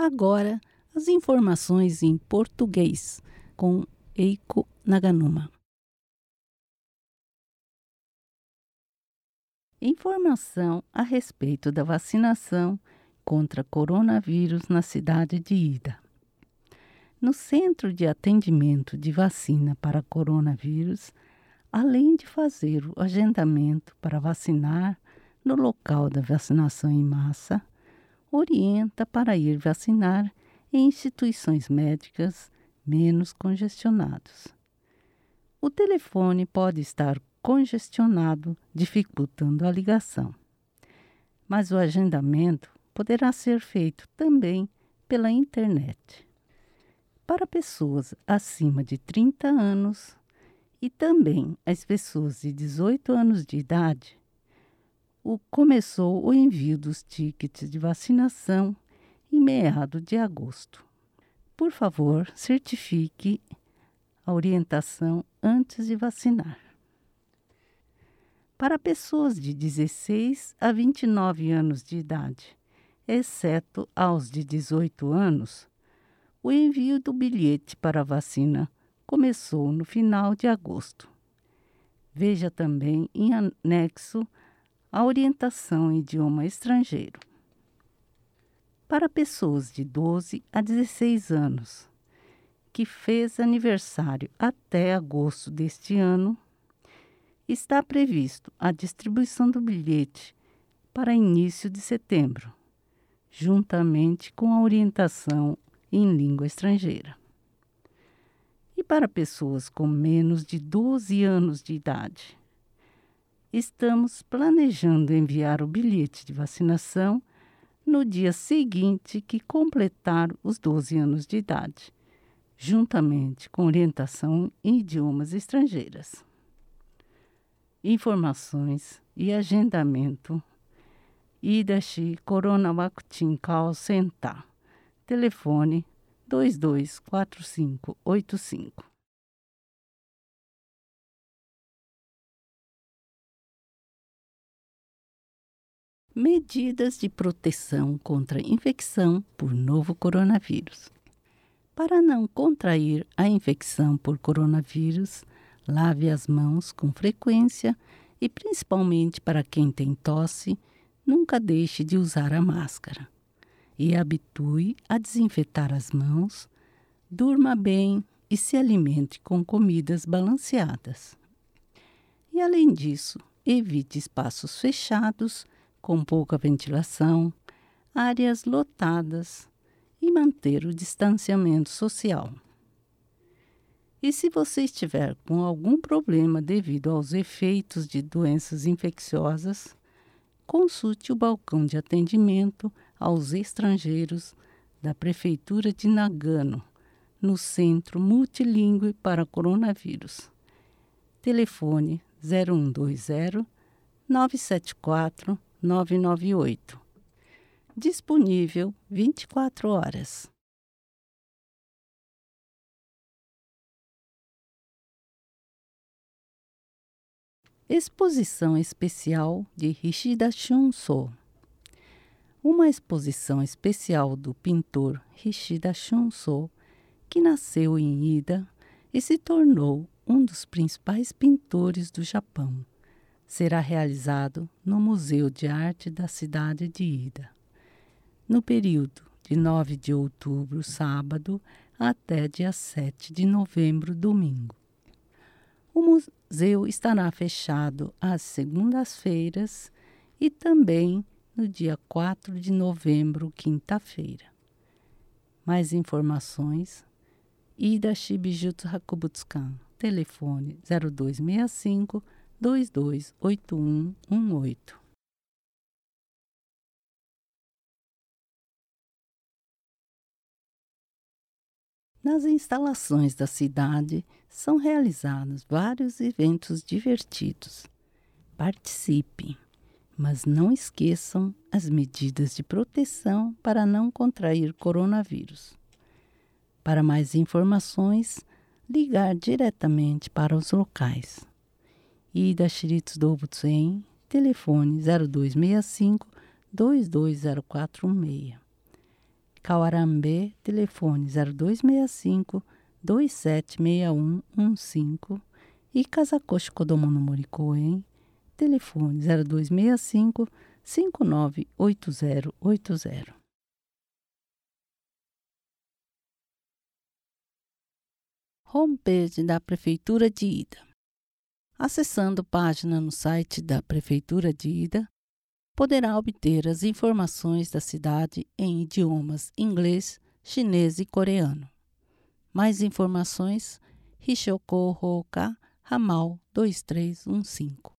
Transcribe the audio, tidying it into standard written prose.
Agora, as informações em português, com Eiko Naganuma. Informação a respeito da vacinação contra coronavírus na cidade de Ida. No Centro de Atendimento de Vacina para Coronavírus, além de fazer o agendamento para vacinar no local da vacinação em massa, orienta para ir vacinar em instituições médicas menos congestionadas. O telefone pode estar congestionado, dificultando a ligação, mas o agendamento poderá ser feito também pela internet. Para pessoas acima de 30 anos e também as pessoas de 18 anos de idade, começou o envio dos tickets de vacinação em meados de agosto. Por favor, certifique a orientação antes de vacinar. Para pessoas de 16 a 29 anos de idade, exceto aos de 18 anos, o envio do bilhete para a vacina começou no final de agosto. Veja também em anexo a orientação em idioma estrangeiro. Para pessoas de 12 a 16 anos, que fez aniversário até agosto deste ano, está previsto a distribuição do bilhete para início de setembro, juntamente com a orientação em língua estrangeira. E para pessoas com menos de 12 anos de idade, estamos planejando enviar o bilhete de vacinação no dia seguinte que completar os 12 anos de idade, juntamente com orientação em idiomas estrangeiras. Informações e agendamento. Idashi Corona Vaccine Call Center. Telefone 224585. Medidas de proteção contra infecção por novo coronavírus. Para não contrair a infecção por coronavírus, lave as mãos com frequência e, principalmente para quem tem tosse, nunca deixe de usar a máscara. E habitue a desinfetar as mãos, durma bem e se alimente com comidas balanceadas. E, além disso, evite espaços fechados, com pouca ventilação, áreas lotadas e manter o distanciamento social. E se você estiver com algum problema devido aos efeitos de doenças infecciosas, consulte o balcão de atendimento aos estrangeiros da Prefeitura de Nagano, no Centro Multilingüe para Coronavírus. Telefone 0120 974 998. Disponível 24 horas. Exposição especial de Hishida Shunso. Uma exposição especial do pintor Hishida Shunso, que nasceu em Ida e se tornou um dos principais pintores do Japão, será realizado no Museu de Arte da cidade de Ida, no período de 9 de outubro, sábado, até dia 7 de novembro, domingo. O museu estará fechado às segundas-feiras e também no dia 4 de novembro, quinta-feira. Mais informações: Idashi Bijutsu Hakubutsukan, telefone 0265 228118. Nas instalações da cidade são realizados vários eventos divertidos. Participe, mas não esqueçam as medidas de proteção para não contrair coronavírus. Para mais informações, ligar diretamente para os locais. Ida Shiritsu Doubutsu-en, telefone 0265 220416. Cauarambe, telefone 0265 276115 e Kazakoshi Kodomo no Mori Koen, telefone 0265 598080. Homepage da Prefeitura de Ida. Acessando página no site da Prefeitura de Ida, poderá obter as informações da cidade em idiomas inglês, chinês e coreano. Mais informações, Hishoko Hoka, ramal 2315.